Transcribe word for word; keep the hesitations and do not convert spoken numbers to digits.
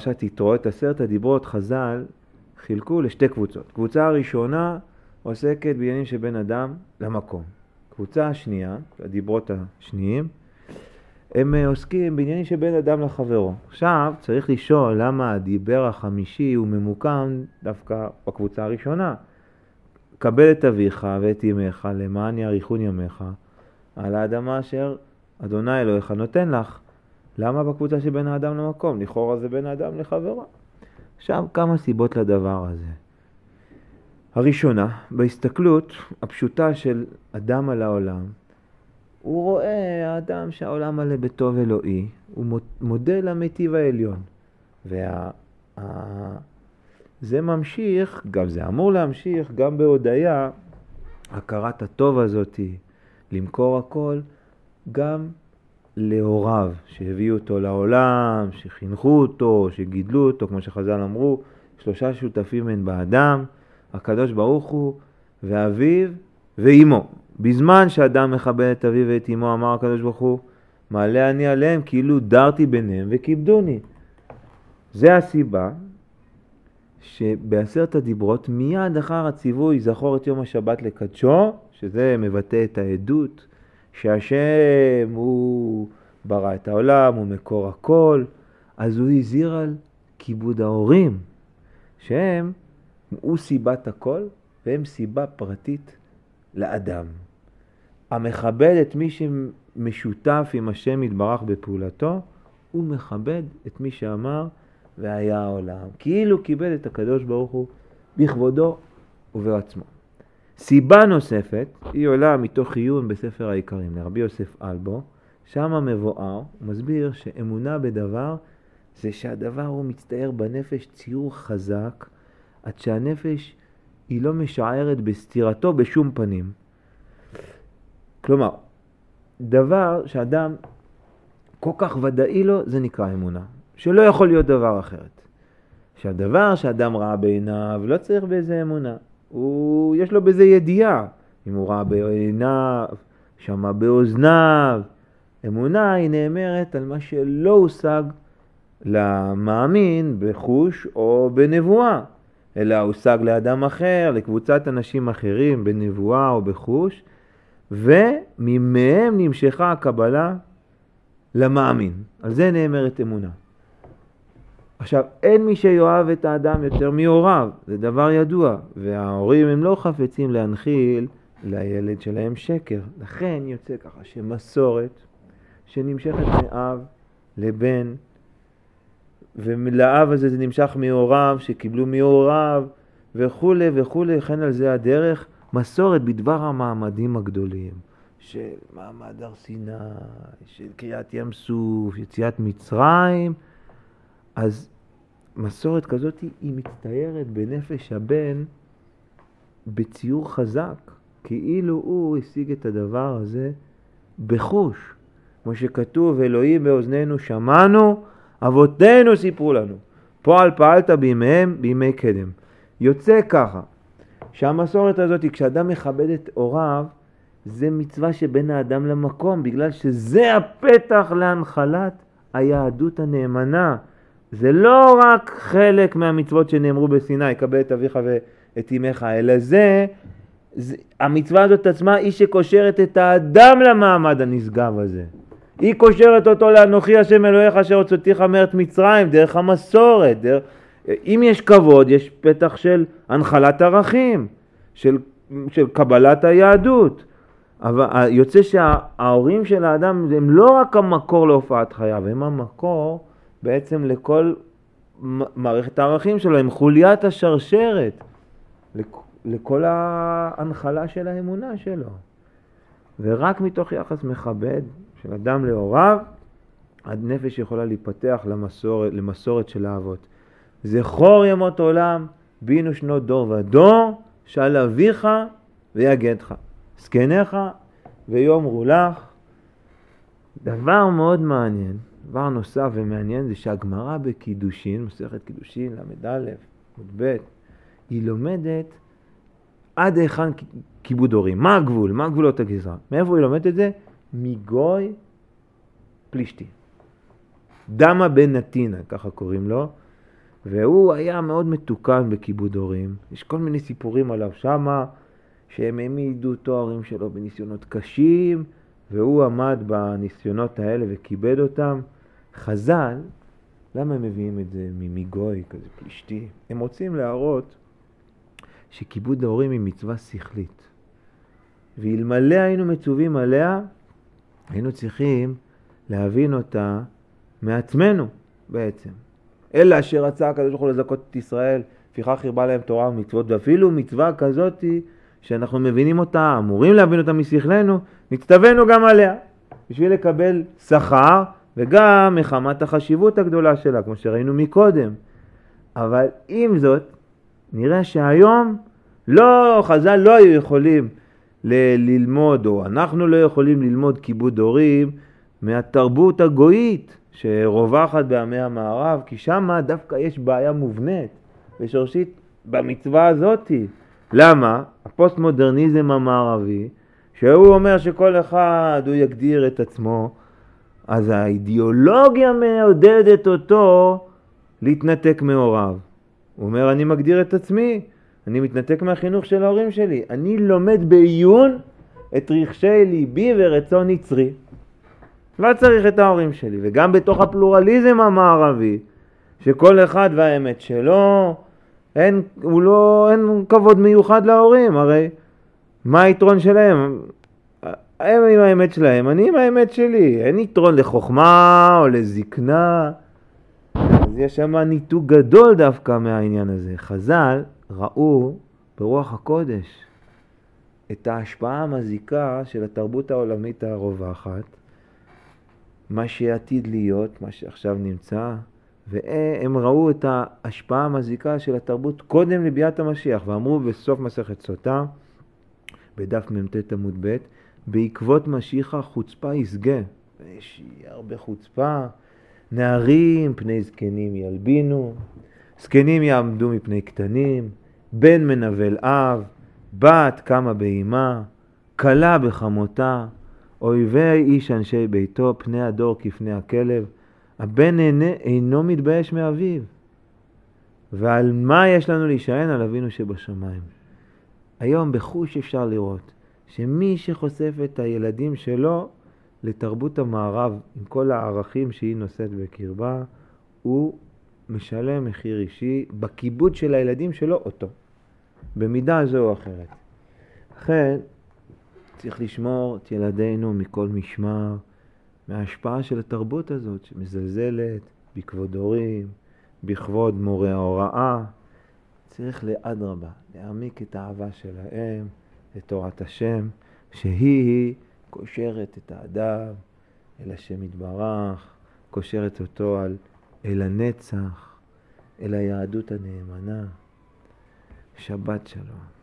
בפרשת יתרו, את עשרת הדיברות חז"ל חילקו לשתי קבוצות. קבוצה הראשונה עוסקת בעניינים שבין אדם למקום. קבוצה השנייה, הדיברות השניים, הם עוסקים בעניינים שבין אדם לחברו. עכשיו צריך לשאול למה הדיבר החמישי הוא ממוקם דווקא בקבוצה הראשונה. קבל את אביך ואת אמך למען יאריכון ימיך על האדמה אשר אדוני אלוהיך נותן לך. למה בקבוצה שבין האדם למקום? לכאורה זה בין האדם לחברו. עכשיו כמה סיבות לדבר הזה. הראשונה, בהסתכלות הפשוטה של אדם על העולם, הוא רואה האדם שהעולם מלא בטוב אלוהי, הוא מודל המטיב העליון. וה... זה ממשיך, גם זה אמור להמשיך, גם בהודעה, הכרת הטוב הזאת, למכור הכל, גם להוריו, שהביאו אותו לעולם, שחינכו אותו, שגידלו אותו, כמו שחז"ל אמרו, שלושה שותפים הן באדם, הקדוש ברוך הוא ואביו ואימו. בזמן שאדם מכבד את אביו ואת אימו, אמר הקדוש ברוך הוא, מעלה אני עליהם כאילו דרתי ביניהם וכיבדוני. זה הסיבה שבעשרת הדיברות מיד אחר הציווי זכור את יום השבת לקדשו, שזה מבטא את העדות שהשם הוא ברא את העולם, הוא מקור הכל, אז הוא הזהיר על כיבוד ההורים, שהם הוא סיבת הכל והם סיבה פרטית לאדם. המכבד את מי שמשותף עם השם יתברך בפעולתו, הוא מכבד את מי שאמר והיה העולם. כאילו כיבד את הקדוש ברוך הוא בכבודו ובעצמו. סיבה נוספת, היא עולה מתוך עיון בספר העיקרים לרבי יוסף אלבו, שם מבואר, הוא מסביר שאמונה בדבר זה שהדבר הוא מצטייר בנפש ציור חזק, עד שהנפש היא לא משערת בסתירתו בשום פנים. כלומר, דבר שאדם כל כך ודאי לו, זה נקרא אמונה. שלא יכול להיות דבר אחרת. שהדבר שאדם ראה בעיניו, לא צריך באיזה אמונה. הוא, יש לו בזה ידיעה. אם הוא ראה בעיניו, שמע באוזניו. אמונה היא נאמרת על מה שלא הושג למאמין בחוש או בנבואה. אלא הושג לאדם אחר, לקבוצת אנשים אחרים, בנבואה או בחוש. וממהם נמשכה הקבלה למאמין. על זה נאמרת אמונה. עכשיו, אין מי שיואב את האדם יותר מהוריו, זה דבר ידוע, וההורים הם לא חפצים להנחיל לילד שלהם שקר. לכן יוצא ככה שמסורת שנמשכת מאב לבן, ולאב הזה זה נמשך מהוריו, שקיבלו מהוריו, וכו' וכו', לכן על זה הדרך, מסורת בדבר המעמדים הגדולים, של מעמד הר סיני, של קריאת ים סוף, יציאת מצרים, אז מסורת כזאת היא מצטיירת בנפש הבן בציור חזק, כאילו הוא השיג את הדבר הזה בחוש. כמו שכתוב, אלוהים באוזנינו שמענו, אבותינו סיפרו לנו. פועל פעלת בימיהם, בימי קדם. יוצא ככה, שהמסורת הזאת, כשאדם מכבד את הוריו, זה מצווה שבין האדם למקום, בגלל שזה הפתח להנחלת היהדות הנאמנה. זה לא רק חלק מהמצוות שנאמרו בסיני, קבל את אביך ואת אמך, אלא זה, זה, המצווה הזאת עצמה היא שקושרת את האדם למעמד הנשגב הזה. היא קושרת אותו לאנוכי השם אלוהיך אשר הוצאתיך מארץ מצרים, דרך המסורת. דרך... אם יש כבוד, יש פתח של הנחלת ערכים, של, של קבלת היהדות. אבל יוצא שההורים של האדם הם לא רק המקור להופעת חייו, הם המקור בעצם לכל מערכת הערכים שלו, הם חוליית השרשרת, לכל ההנחלה של האמונה שלו. ורק מתוך יחס מכבד של אדם להוריו, הנפש יכולה להיפתח למסורת, למסורת של האבות. זכור ימות עולם, בינו שנות דור ודור, שאל אביך ויגדך. זקניך ויאמרו לך. דבר מאוד מעניין, דבר נוסף ומעניין, זה שהגמרא בקידושין, מסכת קידושין, למד א', מ"ב, היא לומדת עד היכן כיבוד הורים. מה הגבול? מה גבולות הגזרה? מאיפה היא לומדת את זה? מגוי פלישתי. דמה בן נתינה, ככה קוראים לו. והוא היה מאוד מתוקן בכיבוד הורים. יש כל מיני סיפורים עליו שמה, שהם העמידו אותו ההורים שלו בניסיונות קשים, והוא עמד בניסיונות האלה וכיבד אותם. חז"ל, למה הם מביאים את זה מגוי כזה פלישתי? הם רוצים להראות שכיבוד ההורים היא מצווה שכלית. ואלמלא היינו מצווים עליה, היינו צריכים להבין אותה מעצמנו בעצם. אלא שרצה הקדוש ברוך הוא לזכות את ישראל, לפיכך הרבה להם תורה ומצוות, ואפילו מצווה כזאת שאנחנו מבינים אותה, אמורים להבין אותה משכלנו, נצטווינו גם עליה, בשביל לקבל שכר, וגם מחמת החשיבות הגדולה שלה, כמו שראינו מקודם. אבל עם זאת, נראה שהיום לא, חז"ל לא היו יכולים ל- ללמוד, או אנחנו לא יכולים ללמוד כיבוד הורים מהתרבות הגויית שרווחת בימי המערב, כי שם דווקא יש בעיה מובנית ושורשית במצווה הזאת. למה? הפוסט-מודרניזם המערבי, שהוא אומר שכל אחד הוא יגדיר את עצמו, אז האידיאולוגיה מעודדת אותו להתנתק מהוריו. הוא אומר, אני מגדיר את עצמי, אני מתנתק מהחינוך של ההורים שלי. אני לומד בעיון את רחשי ליבי ורצון יצרי. לא צריך את ההורים שלי. וגם בתוך הפלורליזם המערבי, שכל אחד והאמת שלו, אין, הוא לא, אין כבוד מיוחד להורים. הרי מה היתרון שלהם? הם עם האמת שלהם, אני עם האמת שלי. אין יתרון לחוכמה או לזקנה. אז יש שם ניתוק גדול דווקא מהעניין הזה. חז"ל ראו ברוח הקודש את ההשפעה המזיקה של התרבות העולמית הרווחת, מה שעתיד להיות, מה שעכשיו נמצא, והם ראו את ההשפעה המזיקה של התרבות קודם לביאת המשיח, ואמרו בסוף מסכת סוטה, בדף מ"ט עמוד ב', בעקבות משיחה חוצפה יסגה. יש הרבה חוצפה, נערים פני זקנים ילבינו, זקנים יעמדו מפני קטנים, בן מנבל אב, בת קמה באימה, כלה בחמותה, אויבי איש אנשי ביתו, פני הדור כפני הכלב. הבן אינו, אינו מתבייש מאביו. ועל מה יש לנו להישען? על אבינו שבשמיים. היום בחוש אפשר לראות שמי שחושף את הילדים שלו לתרבות המערב עם כל הערכים שהיא נושאת בקרבה, הוא משלם מחיר אישי בכיבוד של הילדים שלו אותו, במידה זו או אחרת. לכן צריך לשמור את ילדינו מכל משמר, מההשפעה של התרבות הזאת שמזלזלת בכבוד הורים, בכבוד מורי ההוראה. צריך לאדרבה, להעמיק את האהבה שלהם, את תורת השם, שהיא קושרת את האדם אל השם יתברך, קושרת אותו על, אל הנצח, אל היהדות הנאמנה. שבת שלום.